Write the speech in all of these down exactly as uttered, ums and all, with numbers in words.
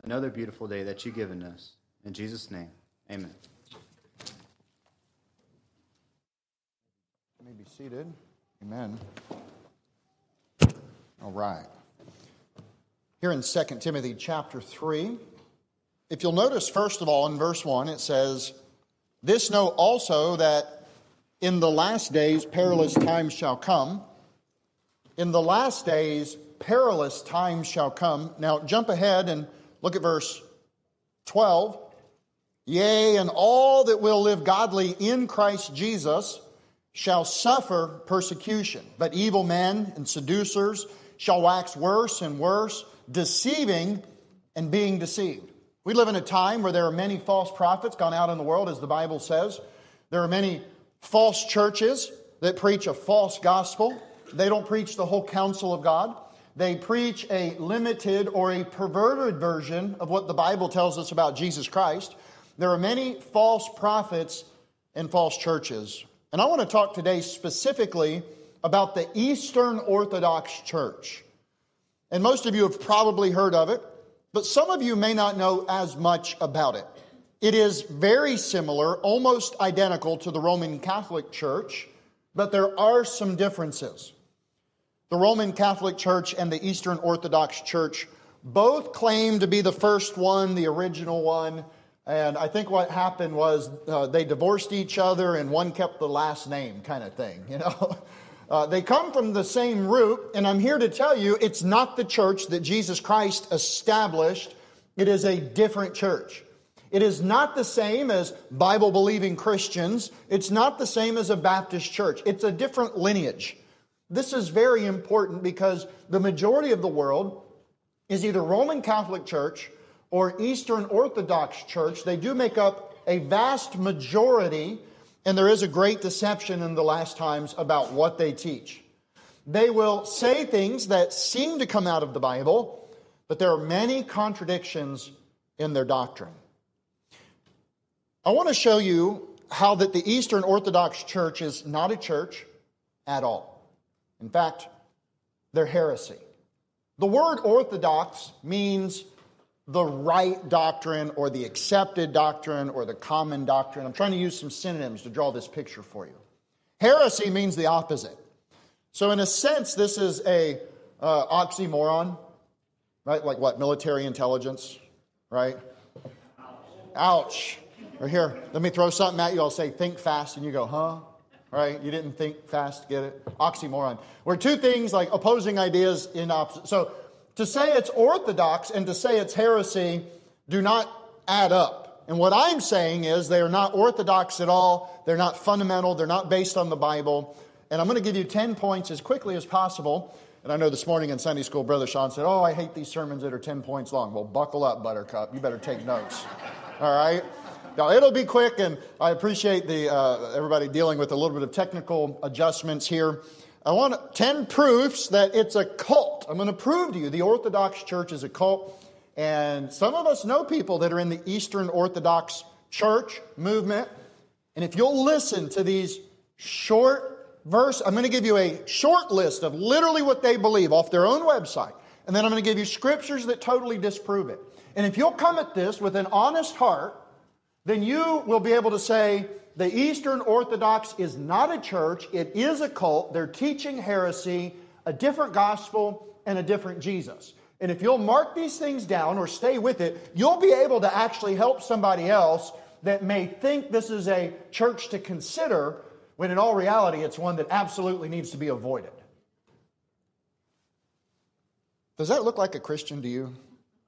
another beautiful day that you've given us. In Jesus' name, amen. You may be seated. Amen. All right. Here in Second Timothy chapter three, if you'll notice, first of all, in verse one, it says, "This know also that in the last days perilous times shall come." In the last days perilous times shall come. Now jump ahead and look at verse twelve. "Yea, and all that will live godly in Christ Jesus shall suffer persecution. But evil men and seducers shall wax worse and worse, deceiving and being deceived." We live in a time where there are many false prophets gone out in the world, as the Bible says. There are many false churches that preach a false gospel. They don't preach the whole counsel of God. They preach a limited or a perverted version of what the Bible tells us about Jesus Christ. There are many false prophets and false churches. And I want to talk today specifically about the Eastern Orthodox Church. And most of you have probably heard of it, but some of you may not know as much about it. It is very similar, almost identical to the Roman Catholic Church, but there are some differences. The Roman Catholic Church and the Eastern Orthodox Church both claim to be the first one, the original one. And I think what happened was uh, they divorced each other and one kept the last name kind of thing, you know. Uh, they come from the same root, and I'm here to tell you it's not the church that Jesus Christ established. It is a different church. It is not the same as Bible-believing Christians. It's not the same as a Baptist church. It's a different lineage. This is very important because the majority of the world is either Roman Catholic Church or Eastern Orthodox Church. They do make up a vast majority, and there is a great deception in the last times about what they teach. They will say things that seem to come out of the Bible, but there are many contradictions in their doctrine. I want to show you how that the Eastern Orthodox Church is not a church at all. In fact, they're heresy. The word orthodox means the right doctrine or the accepted doctrine or the common doctrine. I'm trying to use some synonyms to draw this picture for you. Heresy means the opposite. So in a sense, this is a uh, oxymoron, right? Like what? Military intelligence, right? Ouch. Or here, let me throw something at you. I'll say, think fast, and you go, huh? Right? You didn't think fast, get it? Oxymoron. We're two things like opposing ideas in opposite. So to say it's orthodox and to say it's heresy do not add up. And what I'm saying is they are not orthodox at all. They're not fundamental. They're not based on the Bible. And I'm going to give you ten points as quickly as possible. And I know this morning in Sunday school, Brother Sean said, oh, I hate these sermons that are ten points long. Well, buckle up, Buttercup. You better take notes. All right? Now, it'll be quick, and I appreciate the uh, everybody dealing with a little bit of technical adjustments here. I want ten proofs that it's a cult. I'm going to prove to you the Orthodox Church is a cult. And some of us know people that are in the Eastern Orthodox Church movement. And if you'll listen to these short verses, I'm going to give you a short list of literally what they believe off their own website. And then I'm going to give you scriptures that totally disprove it. And if you'll come at this with an honest heart, then you will be able to say, the Eastern Orthodox is not a church, it is a cult, they're teaching heresy, a different gospel, and a different Jesus. And if you'll mark these things down or stay with it, you'll be able to actually help somebody else that may think this is a church to consider, when in all reality it's one that absolutely needs to be avoided. Does that look like a Christian to you?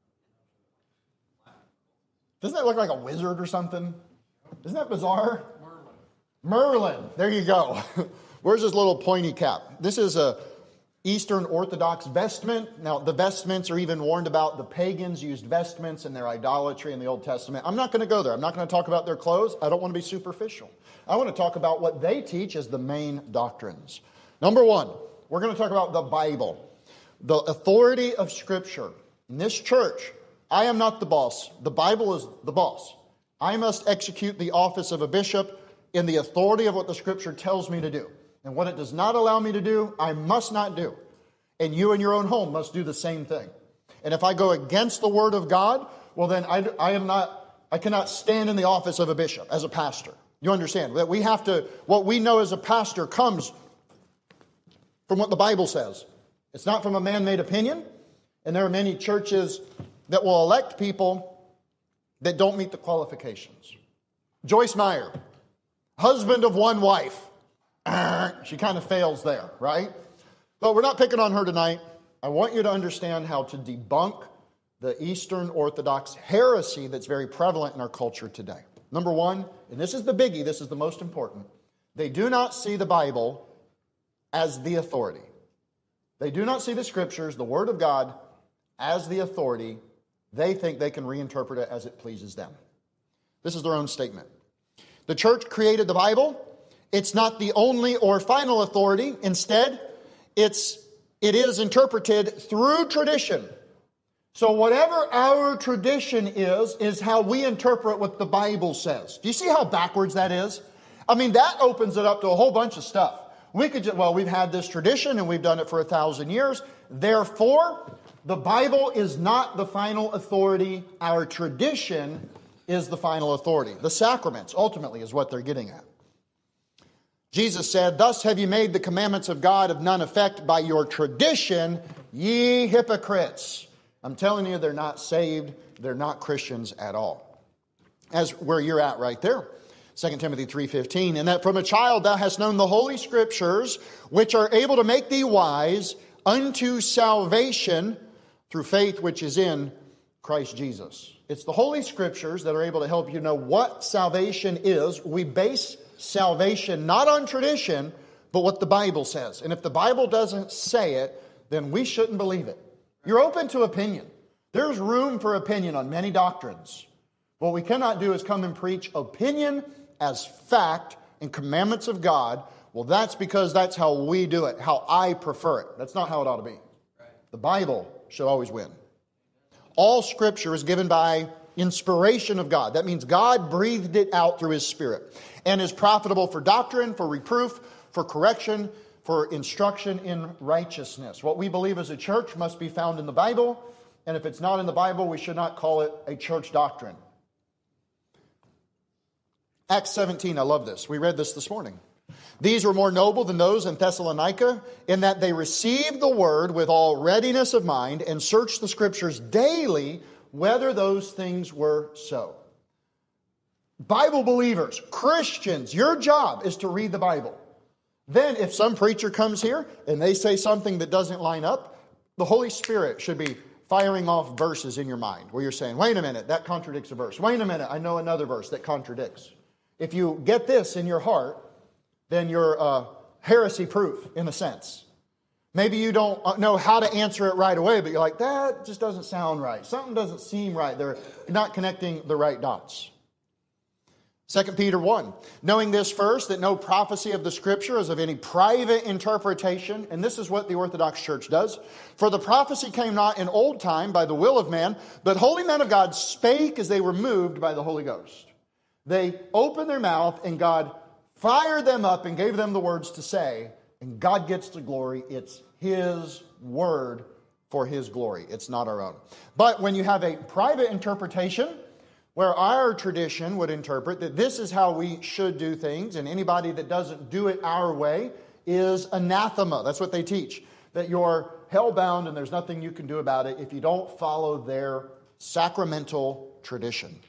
Doesn't that look like a wizard or something? Isn't that bizarre? Merlin. Merlin. There you go. Where's his little pointy cap? This is a Eastern Orthodox vestment. Now, the vestments are even warned about. The pagans used vestments in their idolatry in the Old Testament. I'm not going to go there. I'm not going to talk about their clothes. I don't want to be superficial. I want to talk about what they teach as the main doctrines. Number one, we're going to talk about the Bible, the authority of Scripture. In this church, I am not the boss. The Bible is the boss. I must execute the office of a bishop in the authority of what the Scripture tells me to do. And what it does not allow me to do, I must not do. And you in your own home must do the same thing. And if I go against the Word of God, well then I, I am not, I cannot stand in the office of a bishop as a pastor. You understand that we have to, what we know as a pastor comes from what the Bible says. It's not from a man-made opinion. And there are many churches that will elect people that don't meet the qualifications. Joyce Meyer, husband of one wife. She kind of fails there, right? But we're not picking on her tonight. I want you to understand how to debunk the Eastern Orthodox heresy that's very prevalent in our culture today. Number one, and this is the biggie, this is the most important, they do not see the Bible as the authority. They do not see the Scriptures, the Word of God, as the authority. They think they can reinterpret it as it pleases them. This is their own statement. The church created the Bible. It's not the only or final authority. Instead, it's, it is interpreted through tradition. So whatever our tradition is, is how we interpret what the Bible says. Do you see how backwards that is? I mean, that opens it up to a whole bunch of stuff. We could just, well, we've had this tradition and we've done it for a thousand years. Therefore, the Bible is not the final authority. Our tradition is the final authority. The sacraments, ultimately, is what they're getting at. Jesus said, "Thus have you made the commandments of God of none effect by your tradition, ye hypocrites." I'm telling you, they're not saved. They're not Christians at all. As where you're at right there. Second Timothy three fifteen, "And that from a child thou hast known the holy Scriptures, which are able to make thee wise unto salvation through faith which is in Christ Jesus." It's the Holy Scriptures that are able to help you know what salvation is. We base salvation not on tradition, but what the Bible says. And if the Bible doesn't say it, then we shouldn't believe it. You're open to opinion. There's room for opinion on many doctrines. What we cannot do is come and preach opinion as fact and commandments of God. Well, that's because that's how we do it, how I prefer it. That's not how it ought to be. The Bible should always win. All Scripture is given by inspiration of God. That means God breathed it out through His Spirit and is profitable for doctrine, for reproof, for correction, for instruction in righteousness. What we believe as a church must be found in the Bible, and if it's not in the Bible, we should not call it a church doctrine. Acts seventeen, I love this. We read this this morning. "These were more noble than those in Thessalonica, in that they received the word with all readiness of mind and searched the Scriptures daily whether those things were so." Bible believers, Christians, your job is to read the Bible. Then if some preacher comes here and they say something that doesn't line up, the Holy Spirit should be firing off verses in your mind where you're saying, wait a minute, that contradicts a verse. Wait a minute, I know another verse that contradicts. If you get this in your heart, then you're uh, heresy-proof in a sense. Maybe you don't know how to answer it right away, but you're like, that just doesn't sound right. Something doesn't seem right. They're not connecting the right dots. Second Peter one, "Knowing this first, that no prophecy of the Scripture is of any private interpretation," and this is what the Orthodox Church does, "for the prophecy came not in old time by the will of man, but holy men of God spake as they were moved by the Holy Ghost." They opened their mouth and God fired them up and gave them the words to say, and God gets the glory. It's His word for His glory. It's not our own. But when you have a private interpretation, where our tradition would interpret that this is how we should do things, and anybody that doesn't do it our way is anathema. That's what they teach. That you're hell-bound and there's nothing you can do about it if you don't follow their sacramental tradition.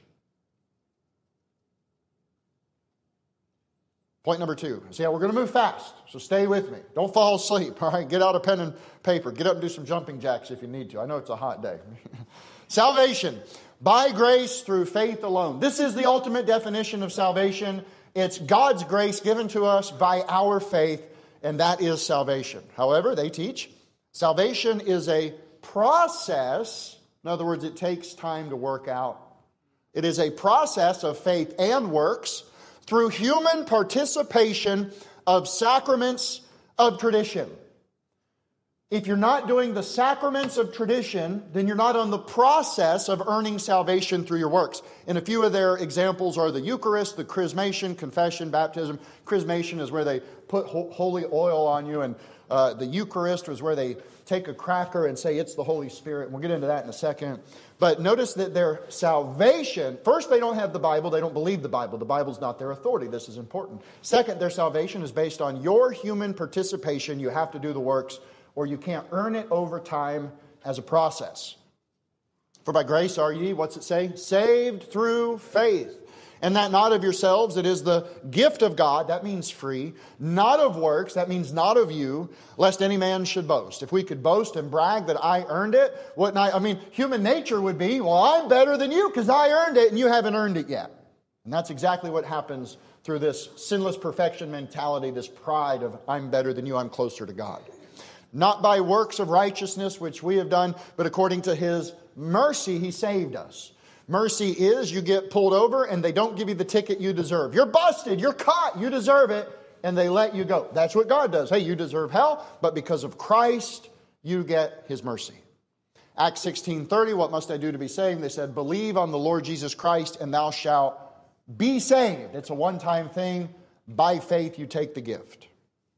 Point number two. See how we're going to move fast, so stay with me. Don't fall asleep, all right? Get out a pen and paper. Get up and do some jumping jacks if you need to. I know it's a hot day. Salvation. By grace through faith alone. This is the ultimate definition of salvation. It's God's grace given to us by our faith, and that is salvation. However, they teach salvation is a process. In other words, it takes time to work out. It is a process of faith and works through human participation of sacraments of tradition. If you're not doing the sacraments of tradition, then you're not on the process of earning salvation through your works. And a few of their examples are the Eucharist, the Chrismation, confession, baptism. Chrismation is where they put ho- holy oil on you, and uh, the Eucharist was where they take a cracker and say it's the Holy Spirit. And we'll get into that in a second. But notice that their salvation, first, they don't have the Bible. They don't believe the Bible. The Bible's not their authority. This is important. Second, their salvation is based on your human participation. You have to do the works, or you can't earn it over time as a process. For by grace are ye, what's it say? Saved through faith. And that not of yourselves, it is the gift of God, that means free. Not of works, that means not of you, lest any man should boast. If we could boast and brag that I earned it, wouldn't I? I mean, human nature would be, well, I'm better than you because I earned it and you haven't earned it yet. And that's exactly what happens through this sinless perfection mentality, this pride of I'm better than you, I'm closer to God. Not by works of righteousness which we have done, but according to His mercy He saved us. Mercy is you get pulled over and they don't give you the ticket you deserve. You're busted, you're caught, you deserve it, and they let you go. That's what God does. Hey, you deserve hell, but because of Christ, you get His mercy. Acts sixteen thirty, what must I do to be saved? They said, believe on the Lord Jesus Christ and thou shalt be saved. It's a one-time thing. By faith you take the gift.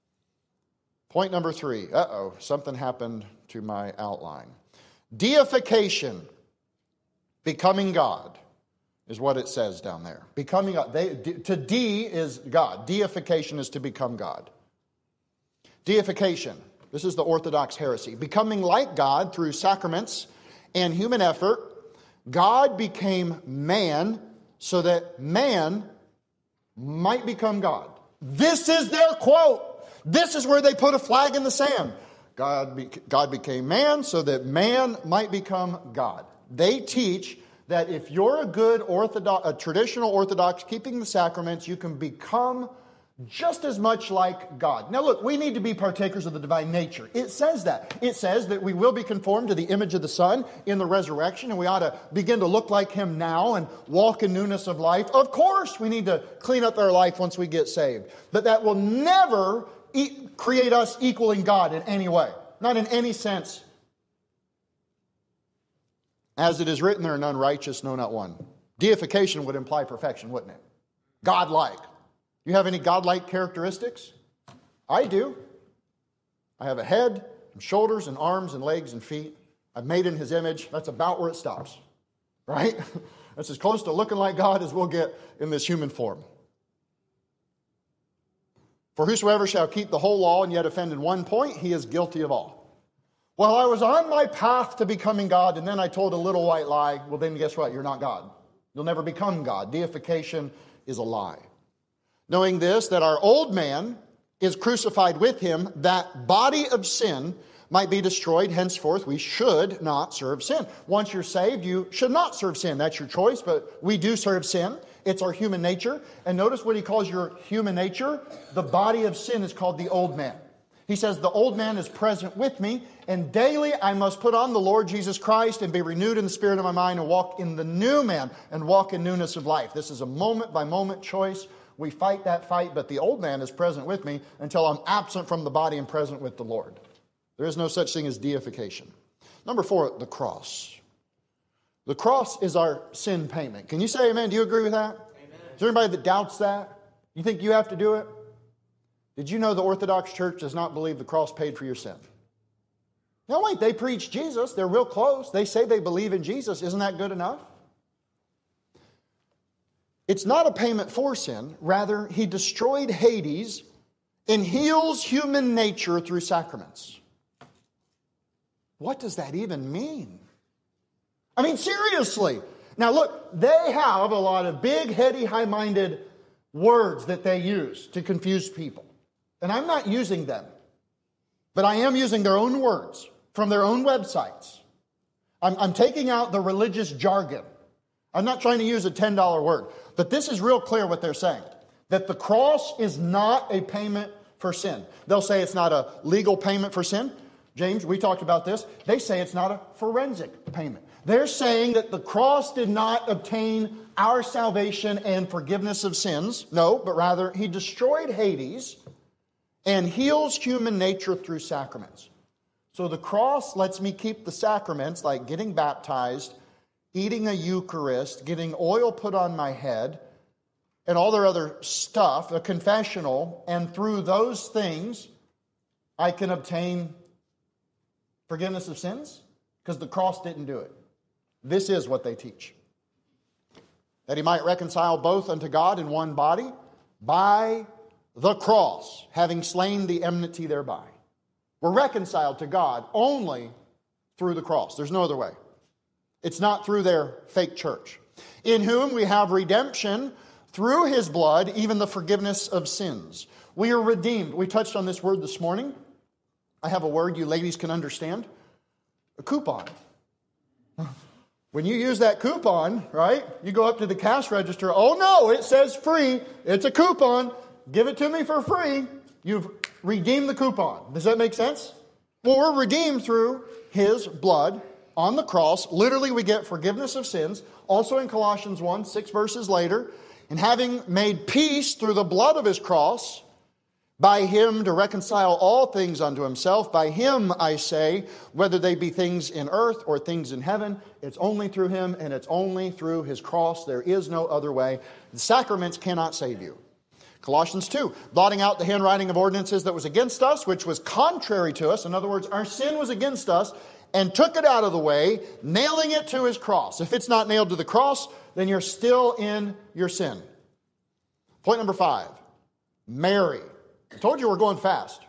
Point number three. Uh-oh, something happened to my outline. Deification. Becoming God is what it says down there. Becoming God. They, to de is God. Deification is to become God. Deification. This is the Orthodox heresy. Becoming like God through sacraments and human effort. God became man so that man might become God. This is their quote. This is where they put a flag in the sand. God, be, God became man so that man might become God. They teach that if you're a good orthodox, a traditional Orthodox, keeping the sacraments, you can become just as much like God. Now look, we need to be partakers of the divine nature. It says that. It says that we will be conformed to the image of the Son in the resurrection, and we ought to begin to look like Him now and walk in newness of life. Of course, we need to clean up our life once we get saved. But that will never e- create us equaling God in any way. Not in any sense. As it is written, there are none righteous, no, not one. Deification would imply perfection, wouldn't it? God-like. You have any God-like characteristics? I do. I have a head, and shoulders, and arms, and legs, and feet. I'm made in His image. That's about where it stops. Right? That's as close to looking like God as we'll get in this human form. For whosoever shall keep the whole law and yet offend in one point, he is guilty of all. Well, I was on my path to becoming God, and then I told a little white lie. Well, then guess what? You're not God. You'll never become God. Deification is a lie. Knowing this, that our old man is crucified with Him, that body of sin might be destroyed. Henceforth, we should not serve sin. Once you're saved, you should not serve sin. That's your choice, but we do serve sin. It's our human nature. And notice what he calls your human nature. The body of sin is called the old man. He says, the old man is present with me, and daily I must put on the Lord Jesus Christ and be renewed in the spirit of my mind and walk in the new man and walk in newness of life. This is a moment-by-moment choice. We fight that fight, but the old man is present with me until I'm absent from the body and present with the Lord. There is no such thing as deification. Number four, the cross. The cross is our sin payment. Can you say amen? Do you agree with that? Amen. Is there anybody that doubts that? You think you have to do it? Did you know the Orthodox Church does not believe the cross paid for your sin? No, wait, they preach Jesus. They're real close. They say they believe in Jesus. Isn't that good enough? It's not a payment for sin. Rather, He destroyed Hades and heals human nature through sacraments. What does that even mean? I mean, seriously. Now look, they have a lot of big, heady, high-minded words that they use to confuse people. And I'm not using them. But I am using their own words from their own websites. I'm, I'm taking out the religious jargon. I'm not trying to use a ten dollar word. But this is real clear what they're saying. That the cross is not a payment for sin. They'll say it's not a legal payment for sin. James, we talked about this. They say it's not a forensic payment. They're saying that the cross did not obtain our salvation and forgiveness of sins. No, but rather He destroyed Hades and heals human nature through sacraments. So the cross lets me keep the sacraments, like getting baptized, eating a Eucharist, getting oil put on my head, and all their other stuff, a confessional, and through those things, I can obtain forgiveness of sins? Because the cross didn't do it. This is what they teach. That he might reconcile both unto God in one body by the cross, having slain the enmity thereby. We're reconciled to God only through the cross. There's no other way. It's not through their fake church. In whom we have redemption through his blood, even the forgiveness of sins. We are redeemed. We touched on this word this morning. I have a word you ladies can understand. A coupon. When you use that coupon, right, you go up to the cash register. Oh no, it says free. It's a coupon. Give it to me for free. You've redeemed the coupon. Does that make sense? Well, we're redeemed through his blood on the cross. Literally, we get forgiveness of sins. Also in Colossians one, six verses later. And having made peace through the blood of his cross, by him to reconcile all things unto himself. By him, I say, whether they be things in earth or things in heaven, it's only through him and it's only through his cross. There is no other way. The sacraments cannot save you. Colossians two, blotting out the handwriting of ordinances that was against us, which was contrary to us. In other words, our sin was against us, and took it out of the way, nailing it to his cross. If it's not nailed to the cross, then you're still in your sin. Point number five, Mary. I told you we're going fast.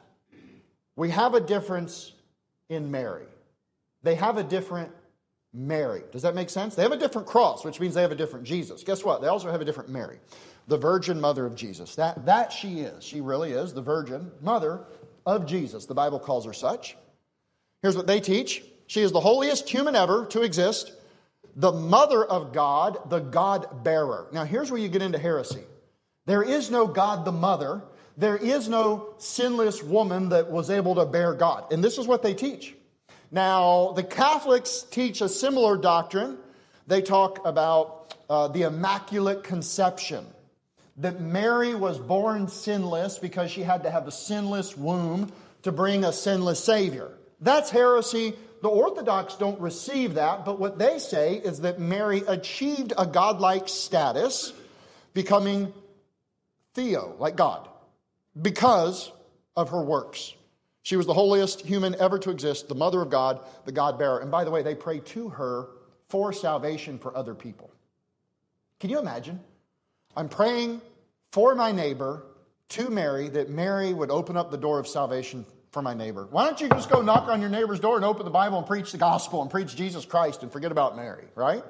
We have a difference in Mary. They have a different Mary. Does that make sense? They have a different cross, which means they have a different Jesus. Guess what? They also have a different Mary. The Virgin Mother of Jesus. That, that she is. She really is the Virgin Mother of Jesus. The Bible calls her such. Here's what they teach. She is the holiest human ever to exist. The Mother of God, the God-bearer. Now here's where you get into heresy. There is no God the Mother. There is no sinless woman that was able to bear God. And this is what they teach. Now, the Catholics teach a similar doctrine. They talk about uh, the Immaculate Conception. That Mary was born sinless because she had to have a sinless womb to bring a sinless Savior. That's heresy. The Orthodox don't receive that, but what they say is that Mary achieved a godlike status, becoming Theo, like God, because of her works. She was the holiest human ever to exist, the Mother of God, the God-bearer. And by the way, they pray to her for salvation for other people. Can you imagine? I'm praying for my neighbor to Mary, that Mary would open up the door of salvation for my neighbor. Why don't you just go knock on your neighbor's door and open the Bible and preach the gospel and preach Jesus Christ and forget about Mary, right?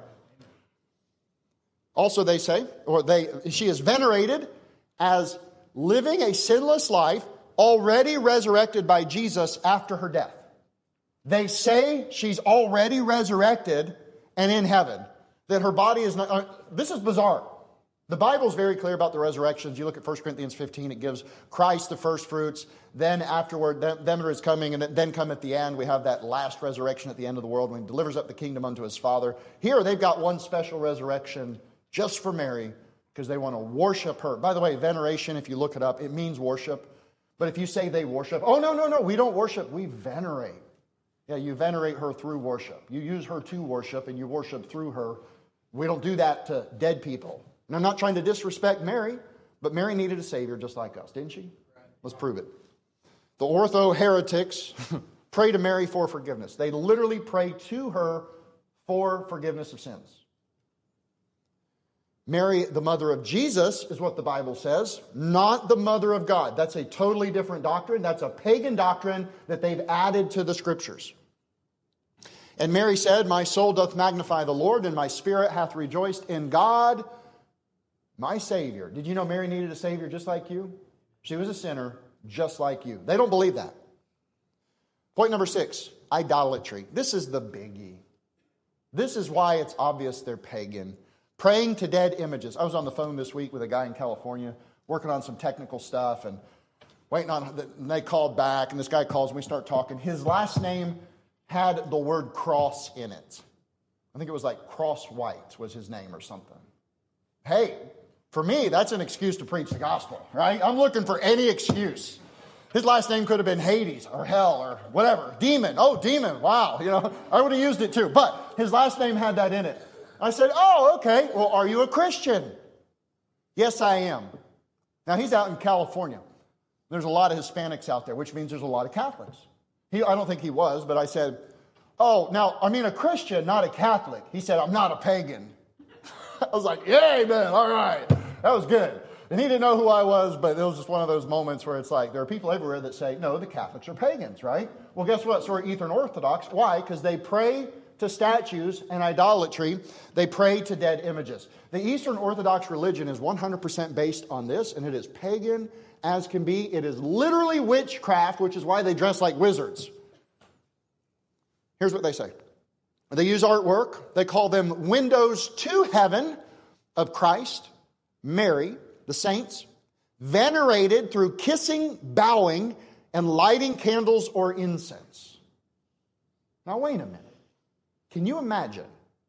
Also, they say, or they, she is venerated as living a sinless life, already resurrected by Jesus after her death. They say she's already resurrected and in heaven. That her body is not... Uh, this is bizarre. The Bible is very clear about the resurrections. You look at First Corinthians fifteen, it gives Christ the first fruits. Then afterward, them that is coming, and then come at the end. We have that last resurrection at the end of the world when he delivers up the kingdom unto his Father. Here they've got one special resurrection just for Mary, because they want to worship her. By the way, veneration, if you look it up, it means worship. But if you say they worship, oh, no, no, no, we don't worship, we venerate. Yeah, you venerate her through worship. You use her to worship, and you worship through her. We don't do that to dead people. And I'm not trying to disrespect Mary, but Mary needed a Savior just like us, didn't she? Let's prove it. The ortho-heretics pray to Mary for forgiveness. They literally pray to her for forgiveness of sins. Mary, the mother of Jesus, is what the Bible says, not the mother of God. That's a totally different doctrine. That's a pagan doctrine that they've added to the Scriptures. And Mary said, my soul doth magnify the Lord, and my spirit hath rejoiced in God, my Savior. Did you know Mary needed a Savior just like you? She was a sinner just like you. They don't believe that. Point number six, idolatry. This is the biggie. This is why it's obvious they're pagan. Praying to dead images. I was on the phone this week with a guy in California working on some technical stuff and waiting on, and they called back, and this guy calls and we start talking. His last name had the word cross in it. I think it was like Cross White was his name or something. Hey, for me, that's an excuse to preach the gospel, right? I'm looking for any excuse. His last name could have been Hades or hell or whatever. Demon. Oh, demon. Wow. You know, I would have used it too. But his last name had that in it. I said, oh, okay. Well, are you a Christian? Yes, I am. Now, he's out in California. There's a lot of Hispanics out there, which means there's a lot of Catholics. He, I don't think he was, but I said, oh, now, I mean a Christian, not a Catholic. He said, I'm not a pagan. I was like, yay, man, all right. That was good. And he didn't know who I was, but it was just one of those moments where it's like, there are people everywhere that say, no, the Catholics are pagans, right? Well, guess what? So are Eastern Orthodox. Why? Because they pray to statues and idolatry. They pray to dead images. The Eastern Orthodox religion is one hundred percent based on this, and it is pagan as can be. It is literally witchcraft, which is why they dress like wizards. Here's what they say. They use artwork. They call them windows to heaven of Christ, Mary, the saints, venerated through kissing, bowing, and lighting candles or incense. Now, wait a minute. Can you imagine?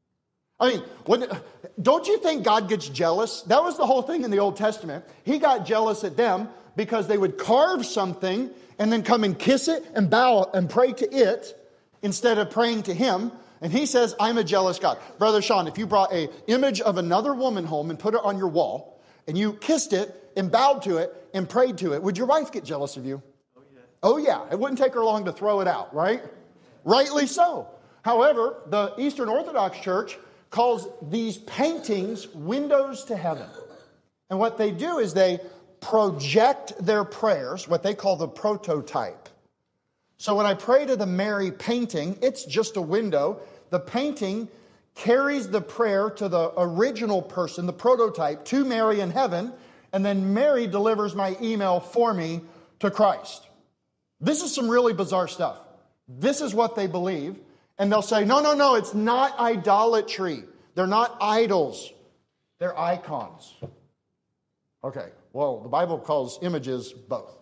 I mean, when, don't you think God gets jealous? That was the whole thing in the Old Testament. He got jealous at them because they would carve something and then come and kiss it and bow and pray to it instead of praying to Him. And He says, I'm a jealous God. Brother Sean, if you brought an image of another woman home and put it on your wall, and you kissed it and bowed to it and prayed to it, would your wife get jealous of you? Oh, yeah. Oh, yeah. It wouldn't take her long to throw it out, right? Rightly so. However, the Eastern Orthodox Church calls these paintings windows to heaven. And what they do is they project their prayers, what they call the prototype. So when I pray to the Mary painting, it's just a window. The painting carries the prayer to the original person, the prototype, to Mary in heaven, and then Mary delivers my email for me to Christ. This is some really bizarre stuff. This is what they believe, and they'll say, no, no, no, it's not idolatry. They're not idols. They're icons. Okay, well, the Bible calls images both.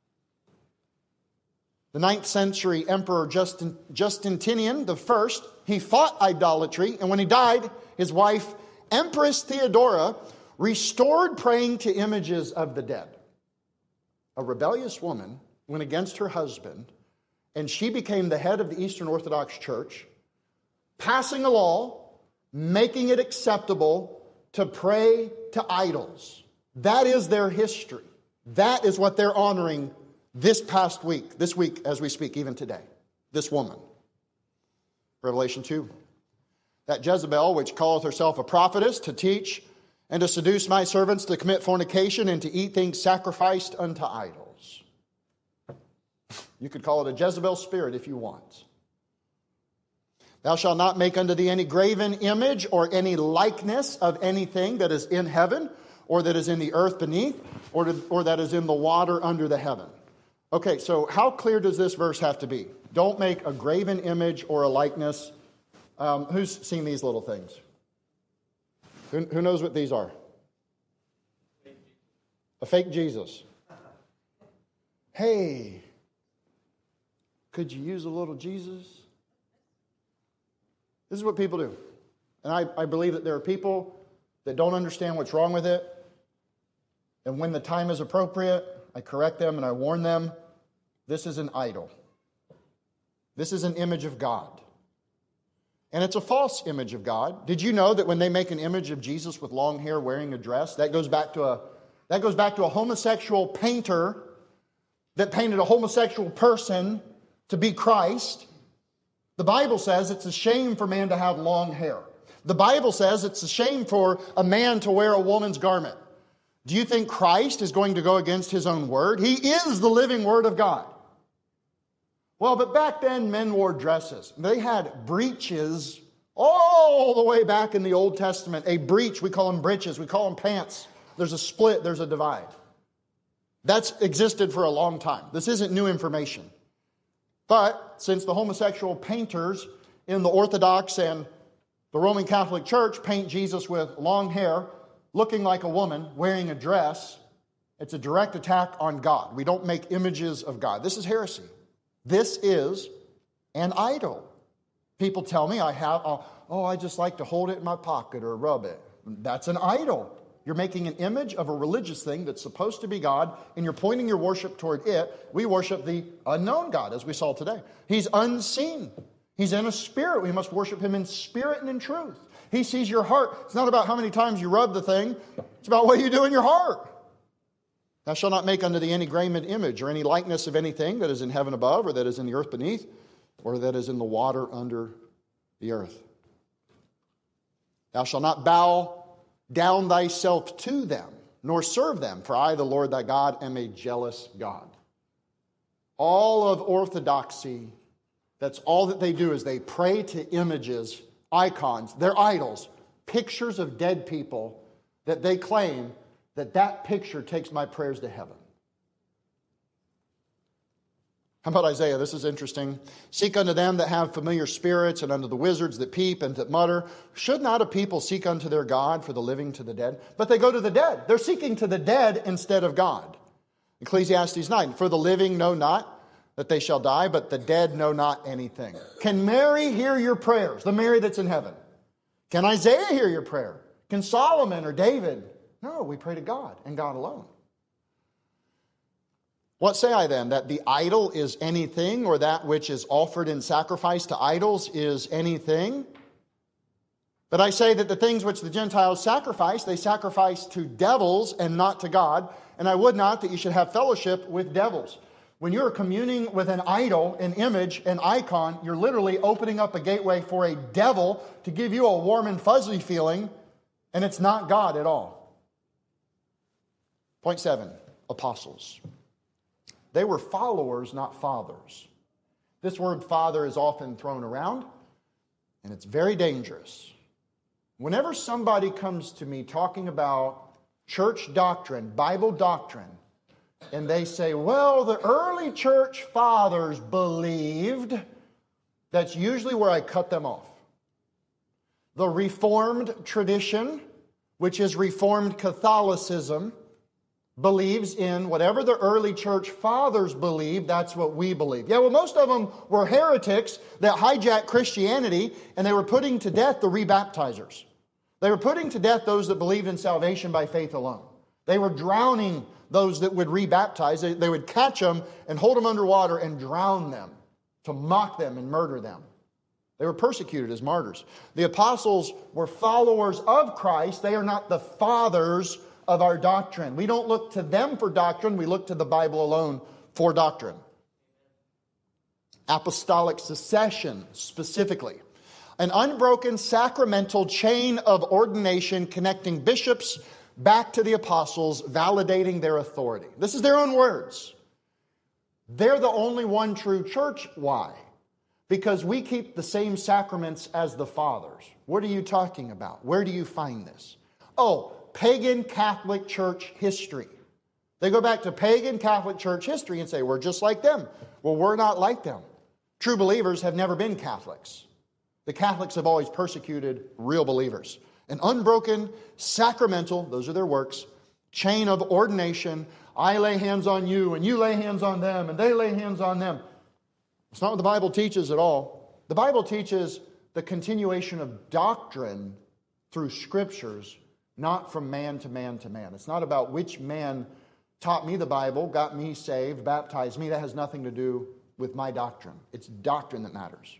The ninth century Emperor Justin, Justinian the First, he fought idolatry, and when he died, his wife, Empress Theodora, restored praying to images of the dead. A rebellious woman went against her husband, and she became the head of the Eastern Orthodox Church, passing a law, making it acceptable to pray to idols. That is their history. That is what they're honoring this past week, this week as we speak, even today. This woman. Revelation two. That Jezebel, which calleth herself a prophetess, to teach and to seduce my servants to commit fornication and to eat things sacrificed unto idols. You could call it a Jezebel spirit if you want. Thou shalt not make unto thee any graven image or any likeness of anything that is in heaven, or that is in the earth beneath, or, to, or that is in the water under the heaven. Okay, so how clear does this verse have to be? Don't make a graven image or a likeness. Um, who's seen these little things? Who, who knows what these are? A fake Jesus. Hey, could you use a little Jesus? This is what people do. And I, I believe that there are people that don't understand what's wrong with it. And when the time is appropriate, I correct them and I warn them, this is an idol. This is an image of God. And it's a false image of God. Did you know that when they make an image of Jesus with long hair wearing a dress, that goes back to a that goes back to a homosexual painter that painted a homosexual person to be Christ? The Bible says it's a shame for man to have long hair. The Bible says it's a shame for a man to wear a woman's garment. Do you think Christ is going to go against His own word? He is the living Word of God. Well, but back then men wore dresses. They had breeches all the way back in the Old Testament. A breech, we call them breeches, we call them pants. There's a split, there's a divide. That's existed for a long time. This isn't new information. But since the homosexual painters in the Orthodox and the Roman Catholic Church paint Jesus with long hair, looking like a woman, wearing a dress, it's a direct attack on God. We don't make images of God. This is heresy. This is an idol. People tell me I have, oh, I just like to hold it in my pocket or rub it. That's an idol. You're making an image of a religious thing that's supposed to be God, and you're pointing your worship toward it. We worship the unknown God, as we saw today. He's unseen. He's in a spirit. We must worship him in spirit and in truth. He sees your heart. It's not about how many times you rub the thing. It's about what you do in your heart. Thou shalt not make unto thee any graven image or any likeness of anything that is in heaven above, or that is in the earth beneath, or that is in the water under the earth. Thou shalt not bow down thyself to them, nor serve them, for I, the Lord thy God, am a jealous God. All of orthodoxy, that's all that they do, is they pray to images, icons, they're idols, pictures of dead people that they claim that that picture takes my prayers to heaven. How about Isaiah? This is interesting. Seek unto them that have familiar spirits, and unto the wizards that peep and that mutter. Should not a people seek unto their God, for the living to the dead? But they go to the dead. They're seeking to the dead instead of God. Ecclesiastes nine, for the living know not that they shall die, but the dead know not anything. Can Mary hear your prayers? The Mary that's in heaven. Can Isaiah hear your prayer? Can Solomon or David? No, we pray to God and God alone. What say I then? That the idol is anything, or that which is offered in sacrifice to idols is anything? But I say that the things which the Gentiles sacrifice, they sacrifice to devils and not to God. And I would not that you should have fellowship with devils. When you're communing with an idol, an image, an icon, you're literally opening up a gateway for a devil to give you a warm and fuzzy feeling, and it's not God at all. Point seven, apostles. They were followers, not fathers. This word father is often thrown around, and it's very dangerous. Whenever somebody comes to me talking about church doctrine, Bible doctrine, and they say, well, the early church fathers believed, that's usually where I cut them off. The Reformed tradition, which is Reformed Catholicism, believes in whatever the early church fathers believed, that's what we believe. Yeah, well, most of them were heretics that hijacked Christianity, and they were putting to death the rebaptizers. They were putting to death those that believed in salvation by faith alone. They were drowning those that would rebaptize. They, they would catch them and hold them underwater and drown them, to mock them and murder them. They were persecuted as martyrs. The apostles were followers of Christ. They are not the fathers of our doctrine. We don't look to them for doctrine. We look to the Bible alone for doctrine. Apostolic succession, specifically. An unbroken sacramental chain of ordination connecting bishops back to the apostles, validating their authority. This is their own words. They're the only one true church. Why? Because we keep the same sacraments as the fathers. What are you talking about? Where do you find this? Oh, pagan Catholic Church history. They go back to pagan Catholic Church history and say, we're just like them. Well, we're not like them. True believers have never been Catholics. The Catholics have always persecuted real believers. An unbroken, sacramental, those are their works, chain of ordination. I lay hands on you, and you lay hands on them, and they lay hands on them. It's not what the Bible teaches at all. The Bible teaches the continuation of doctrine through scriptures, not from man to man to man. It's not about which man taught me the Bible, got me saved, baptized me. That has nothing to do with my doctrine. It's doctrine that matters.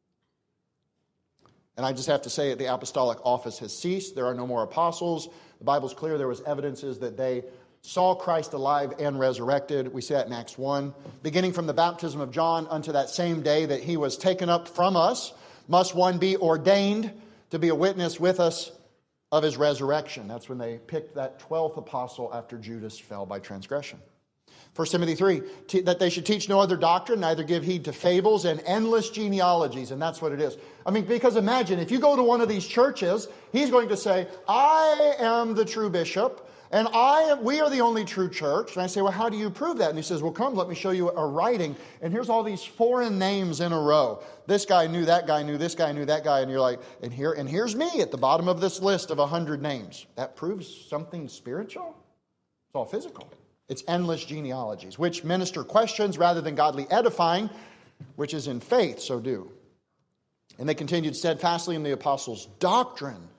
And I just have to say that the apostolic office has ceased. There are no more apostles. The Bible's clear. There was evidences that they saw Christ alive and resurrected. We see that in Acts one. Beginning from the baptism of John unto that same day that he was taken up from us, must one be ordained to be a witness with us of his resurrection. That's when they picked that twelfth apostle after Judas fell by transgression. First Timothy three, that they should teach no other doctrine, neither give heed to fables and endless genealogies. And that's what it is. I mean, because imagine, if you go to one of these churches, he's going to say, I am the true bishop, and I am, we are the only true church. And I say, well, how do you prove that? And he says, well, come, let me show you a writing. And here's all these foreign names in a row. This guy knew, that guy knew, this guy knew, that guy. And you're like, and here, and here's me at the bottom of this list of a hundred names. That proves something spiritual? It's all physical. It's endless genealogies, which minister questions rather than godly edifying, which is in faith, so do. And they continued steadfastly in the apostles' doctrine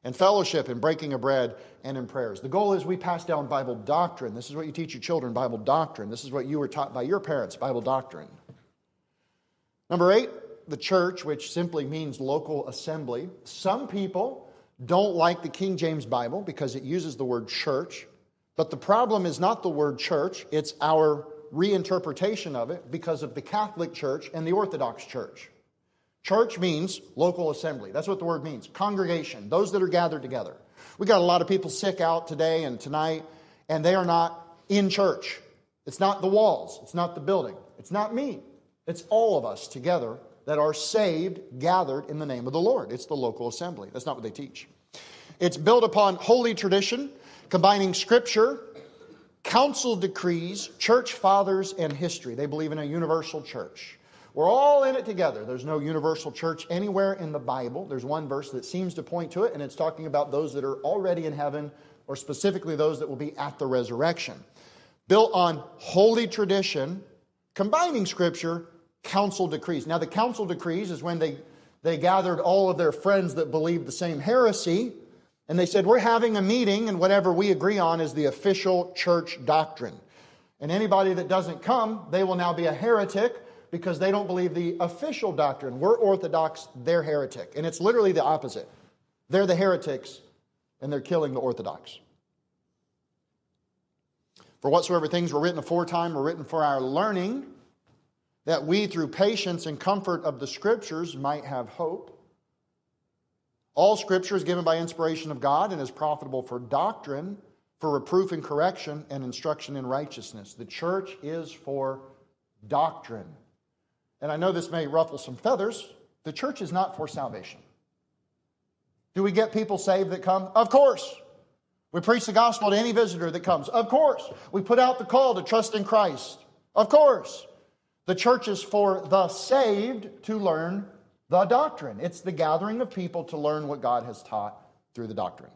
and fellowship and breaking of bread and in prayers. The goal is we pass down Bible doctrine. This is what you teach your children, Bible doctrine. This is what you were taught by your parents, Bible doctrine. Number eight, the church, which simply means local assembly. Some people don't like the King James Bible because it uses the word church. But the problem is not the word church, it's our reinterpretation of it because of the Catholic Church and the Orthodox Church. Church means local assembly. That's what the word means. Congregation, those that are gathered together. We got a lot of people sick out today and tonight, and they are not in church. It's not the walls. It's not the building. It's not me. It's all of us together that are saved, gathered in the name of the Lord. It's the local assembly. That's not what they teach. It's built upon holy tradition, combining Scripture, council decrees, church fathers, and history. They believe in a universal church. We're all in it together. There's no universal church anywhere in the Bible. There's one verse that seems to point to it, and it's talking about those that are already in heaven, or specifically those that will be at the resurrection. Built on holy tradition, combining Scripture, council decrees. Now, the council decrees is when they, they gathered all of their friends that believed the same heresy, and they said, we're having a meeting, and whatever we agree on is the official church doctrine. And anybody that doesn't come, they will now be a heretic because they don't believe the official doctrine. We're Orthodox, they're heretic. And it's literally the opposite. They're the heretics, and they're killing the Orthodox. For whatsoever things were written aforetime were written for our learning, that we through patience and comfort of the Scriptures might have hope. All Scripture is given by inspiration of God and is profitable for doctrine, for reproof and correction, and instruction in righteousness. The church is for doctrine. And I know this may ruffle some feathers. The church is not for salvation. Do we get people saved that come? Of course. We preach the gospel to any visitor that comes. Of course. We put out the call to trust in Christ. Of course. The church is for the saved to learn the doctrine. It's the gathering of people to learn what God has taught through the doctrine.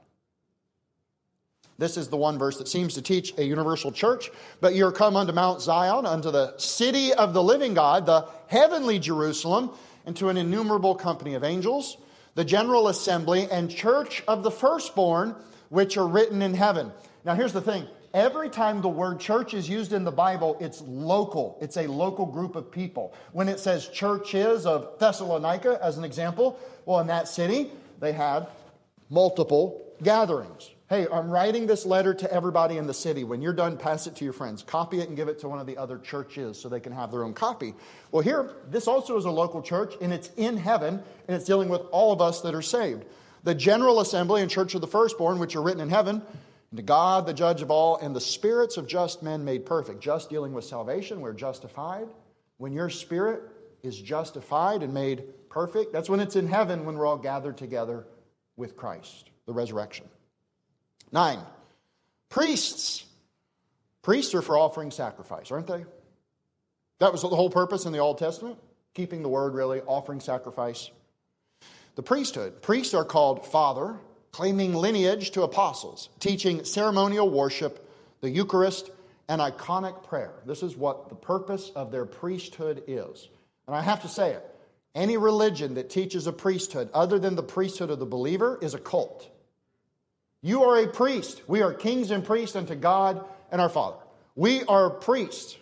This is the one verse that seems to teach a universal church. But you're come unto Mount Zion, unto the city of the living God, the heavenly Jerusalem, and to an innumerable company of angels, the general assembly and church of the firstborn, which are written in heaven. Now here's the thing. Every time the word church is used in the Bible, it's local. It's a local group of people. When it says churches of Thessalonica, as an example, well, in that city, they had multiple gatherings. Hey, I'm writing this letter to everybody in the city. When you're done, pass it to your friends. Copy it and give it to one of the other churches so they can have their own copy. Well, here, this also is a local church, and it's in heaven, and it's dealing with all of us that are saved. The general assembly and church of the firstborn, which are written in heaven, and to God, the judge of all, and the spirits of just men made perfect. Just dealing with salvation, we're justified. When your spirit is justified and made perfect, that's when it's in heaven, when we're all gathered together with Christ, the resurrection. Nine, priests. Priests are for offering sacrifice, aren't they? That was the whole purpose in the Old Testament, keeping the word really, offering sacrifice. The priesthood. Priests are called father, claiming lineage to apostles, teaching ceremonial worship, the Eucharist, and iconic prayer. This is what the purpose of their priesthood is. And I have to say it, any religion that teaches a priesthood other than the priesthood of the believer is a cult. You are a priest. We are kings and priests unto God and our Father. We are priests.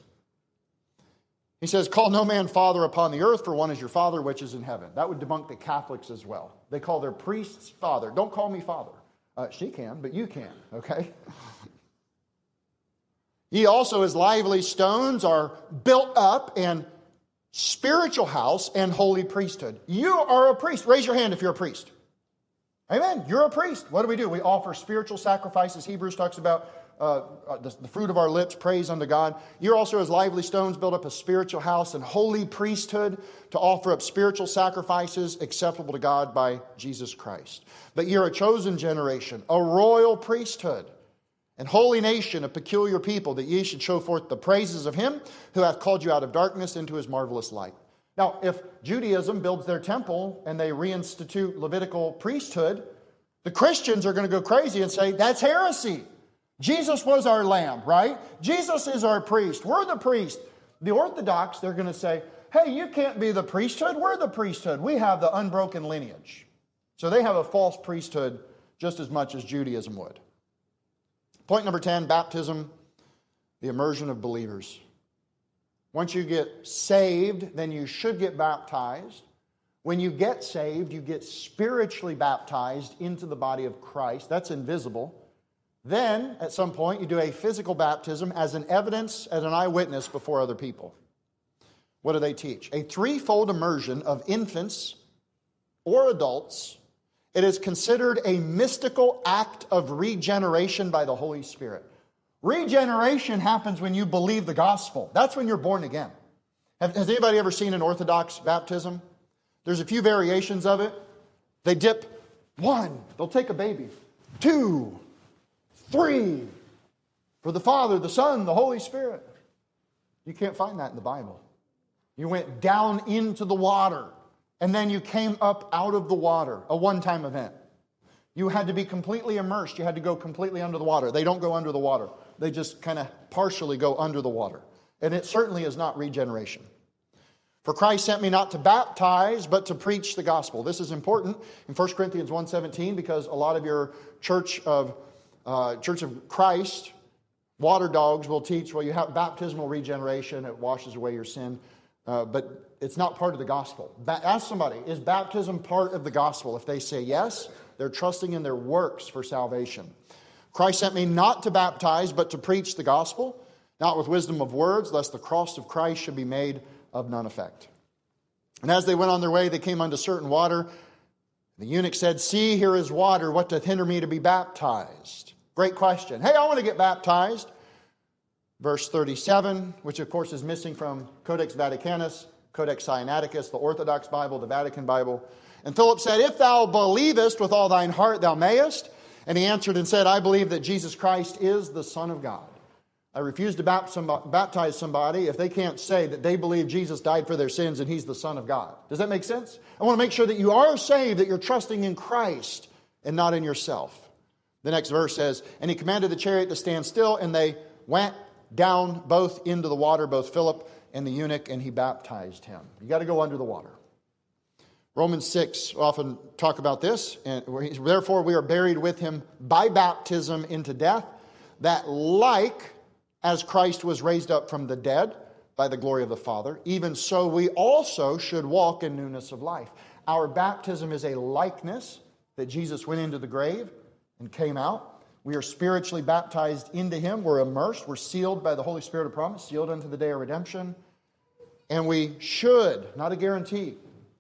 He says, call no man father upon the earth, for one is your Father which is in heaven. That would debunk the Catholics as well. They call their priests father. Don't call me father. Uh, she can, but you can, okay? Ye also as lively stones are built up in spiritual house and holy priesthood. You are a priest. Raise your hand if you're a priest. Amen. You're a priest. What do we do? We offer spiritual sacrifices. Hebrews talks about uh, the, the fruit of our lips, praise unto God. You're also as lively stones built up a spiritual house and holy priesthood to offer up spiritual sacrifices acceptable to God by Jesus Christ. But you're a chosen generation, a royal priesthood, and holy nation, a peculiar people, that ye should show forth the praises of him who hath called you out of darkness into his marvelous light. Now, if Judaism builds their temple and they reinstitute Levitical priesthood, the Christians are going to go crazy and say, that's heresy. Jesus was our lamb, right? Jesus is our priest. We're the priest. The Orthodox, they're going to say, hey, you can't be the priesthood. We're the priesthood. We have the unbroken lineage. So they have a false priesthood just as much as Judaism would. Point number ten, baptism, the immersion of believers. Once you get saved, then you should get baptized. When you get saved, you get spiritually baptized into the body of Christ. That's invisible. Then, at some point, you do a physical baptism as an evidence, as an eyewitness before other people. What do they teach? A threefold immersion of infants or adults. It is considered a mystical act of regeneration by the Holy Spirit. Regeneration happens when you believe the gospel. That's when you're born again. Has anybody ever seen an Orthodox baptism? There's a few variations of it. They dip one. They'll take a baby. Two. Three. For the Father, the Son, the Holy Spirit. You can't find that in the Bible. You went down into the water, and then you came up out of the water, a one-time event. You had to be completely immersed. You had to go completely under the water. They don't go under the water. They just kind of partially go under the water. And it certainly is not regeneration. For Christ sent me not to baptize, but to preach the gospel. This is important in First Corinthians one seventeen, because a lot of your church of uh, Church of Christ water dogs will teach, well, you have baptismal regeneration, it washes away your sin, uh, but it's not part of the gospel. Ba- ask somebody, is baptism part of the gospel? If they say yes, they're trusting in their works for salvation. Christ sent me not to baptize, but to preach the gospel, not with wisdom of words, lest the cross of Christ should be made of none effect. And as they went on their way, they came unto certain water. The eunuch said, see, here is water. What doth hinder me to be baptized? Great question. Hey, I want to get baptized. Verse thirty-seven, which of course is missing from Codex Vaticanus, Codex Sinaiticus, the Orthodox Bible, the Vatican Bible. And Philip said, if thou believest with all thine heart, thou mayest. And he answered and said, I believe that Jesus Christ is the Son of God. I refuse to baptize somebody if they can't say that they believe Jesus died for their sins and He's the Son of God. Does that make sense? I want to make sure that you are saved, that you're trusting in Christ and not in yourself. The next verse says, and he commanded the chariot to stand still, and they went down both into the water, both Philip and the eunuch, and he baptized him. You got to go under the water. Romans six often talk about this. And therefore we are buried with him by baptism into death, that like as Christ was raised up from the dead by the glory of the Father, even so we also should walk in newness of life. Our baptism is a likeness that Jesus went into the grave and came out. We are spiritually baptized into Him. We're immersed. We're sealed by the Holy Spirit of promise, sealed unto the day of redemption. And we should, not a guarantee,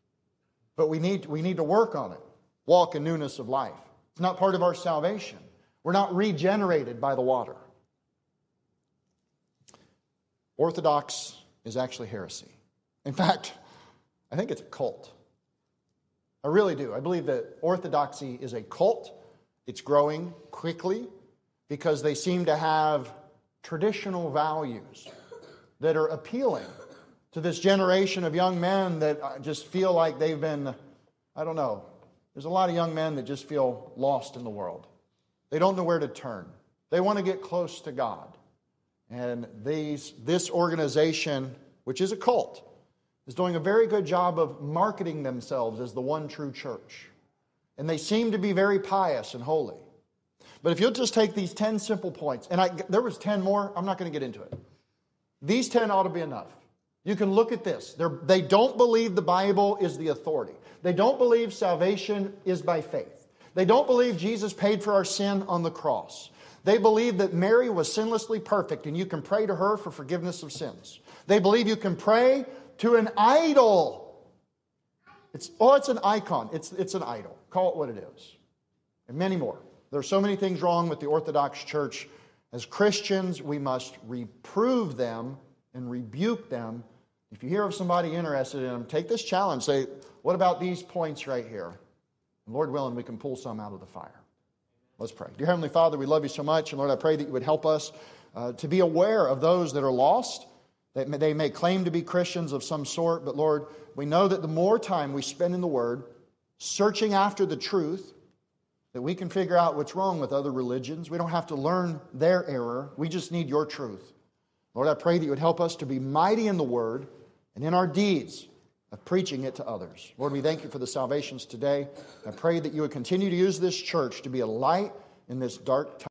but we need, we need to work on it, walk in newness of life. It's not part of our salvation. We're not regenerated by the water. Orthodox is actually heresy. In fact, I think it's a cult. I really do. I believe that orthodoxy is a cult. It's growing quickly because they seem to have traditional values that are appealing to this generation of young men that just feel like they've been, I don't know, there's a lot of young men that just feel lost in the world. They don't know where to turn. They want to get close to God. And these, this organization, which is a cult, is doing a very good job of marketing themselves as the one true church. And they seem to be very pious and holy. But if you'll just take these ten simple points, and I, there was ten more, I'm not going to get into it. These ten ought to be enough. You can look at this. They're, they don't believe the Bible is the authority. They don't believe salvation is by faith. They don't believe Jesus paid for our sin on the cross. They believe that Mary was sinlessly perfect and you can pray to her for forgiveness of sins. They believe you can pray to an idol. It's, oh, it's an icon. It's, it's an idol. Call it what it is. And many more. There are so many things wrong with the Orthodox Church. As Christians, we must reprove them and rebuke them. If you hear of somebody interested in them, take this challenge. Say, what about these points right here? And Lord willing, we can pull some out of the fire. Let's pray. Dear Heavenly Father, we love you so much. And Lord, I pray that you would help us uh, to be aware of those that are lost. That they may claim to be Christians of some sort. But Lord, we know that the more time we spend in the Word, searching after the truth, that we can figure out what's wrong with other religions. We don't have to learn their error. We just need your truth. Lord, I pray that you would help us to be mighty in the Word and in our deeds, of preaching it to others. Lord, we thank you for the salvations today. I pray that you would continue to use this church to be a light in this dark time.